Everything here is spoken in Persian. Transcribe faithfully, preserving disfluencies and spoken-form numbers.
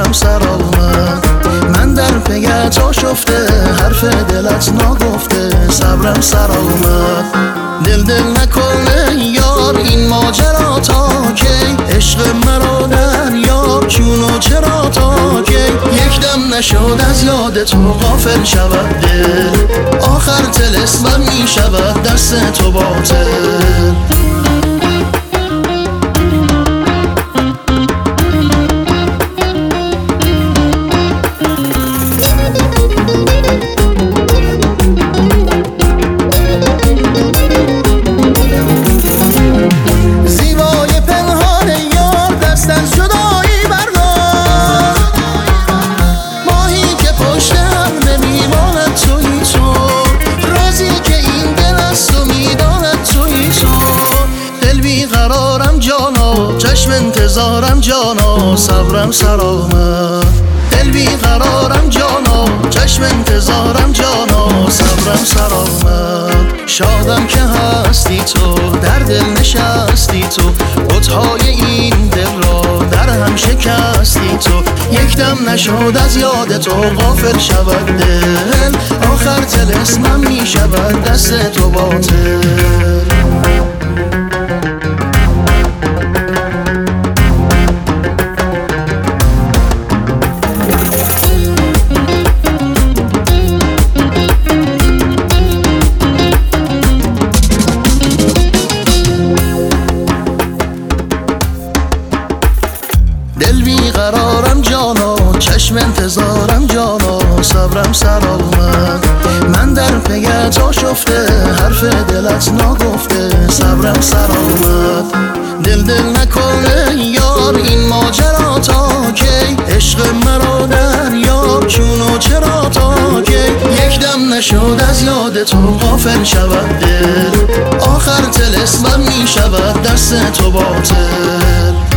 صبرم سر آمد. من در پیت آشفته حرف دلت نگفته صبرم سر آمد. دل دل نکنه یار این ماجرا تا کی، عشق مرا در یار چون و چرا تا کی. یک دم نشد از یاد تو غافل شود دل، آخر طلسمم می شود دست تو باطل. چشم انتظارم جانا صبرم سر آمد. دل بیقرارم جانا چشم انتظارم جانا صبرم سر آمد. شادم که هستی تو در دل نشستی تو، بت‌های این دل را در هم شکستی تو. یک دم نشد از یاد تو غافل شود دل، آخر طلسمم می شود دست تو باطل. دل بیقرارم جانا چشم انتظارم جانا صبرم سر آمد. من در پیت آشفته حرف دلت نگفته صبرم سر آمد. دل دل نکنه یار این ماجرا تا کی، عشق مرا در یار چون و چرا تا کی. یک دم نشد از یاد تو غافل شود دل، آخر طلسمم می شود دست تو باطل.